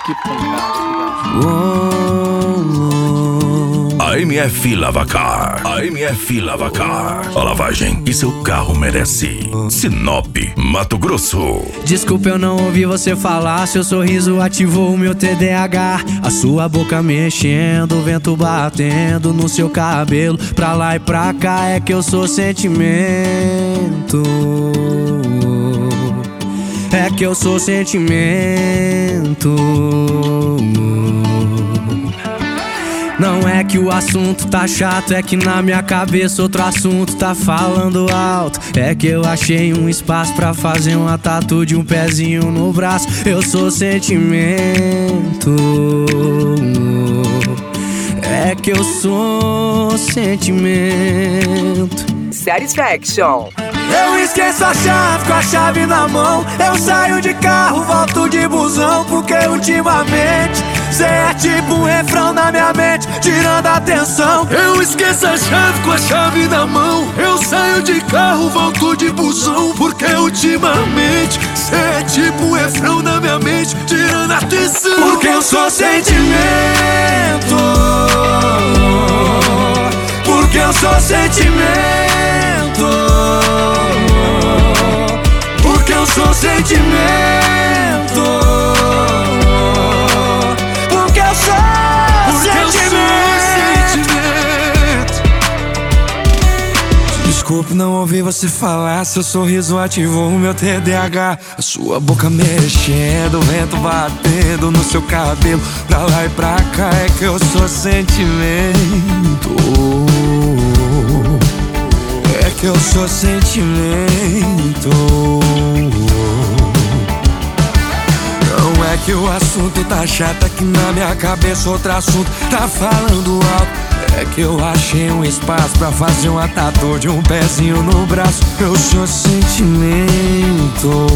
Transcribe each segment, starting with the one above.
Que pancada, obrigado. AMF Lavacar. AMF Lavacar. A lavagem que seu carro merece. Sinop, Mato Grosso. Desculpa, eu não ouvi você falar. Seu sorriso ativou o meu TDAH. A sua boca mexendo, o vento batendo no seu cabelo. Pra lá e pra cá é que eu sou sentimento. É que eu sou sentimento. Não é que o assunto tá chato, é que na minha cabeça outro assunto tá falando alto. É que eu achei um espaço pra fazer uma tatu de um pezinho no braço. Eu sou sentimento. É que eu sou sentimento. Satisfaction. Eu esqueço a chave com a chave na mão. Eu saio de carro, volto de busão. Porque ultimamente cê é tipo um refrão na minha mente, tirando a atenção. Eu esqueço a chave com a chave na mão. Eu saio de carro, volto de busão. Porque ultimamente cê é tipo um refrão na minha mente, tirando a atenção. Porque eu sou sentimento. Porque eu sou sentimento. Porque eu sou sentimento. Porque eu sou sentimento. Desculpe, não ouvi você falar. Seu sorriso ativou o meu TDAH. A sua boca mexendo, o vento batendo no seu cabelo. Pra lá e pra cá é que eu sou sentimento. É que eu sou sentimento. Não é que o assunto tá chato, é que na minha cabeça outro assunto tá falando alto. É que eu achei um espaço pra fazer uma tatu de um pezinho no braço. Eu sou sentimento.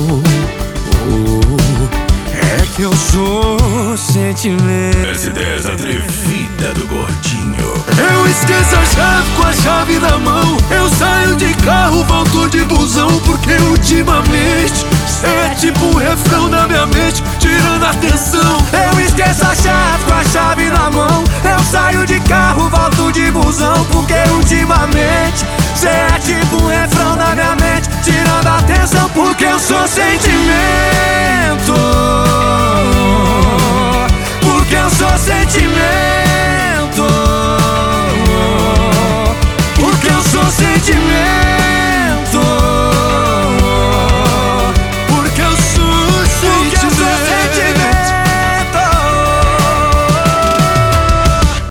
É que eu sou sentimento. Essa ideia atrevida do gordinho. Eu esqueço a chave com a chave na mão. Eu saio de carro, volto de busão. Porque ultimamente cê é tipo um refrão na minha mente, tirando a atenção. Eu esqueço a chave com a chave na mão. Eu saio de carro, volto de busão. Porque ultimamente cê é tipo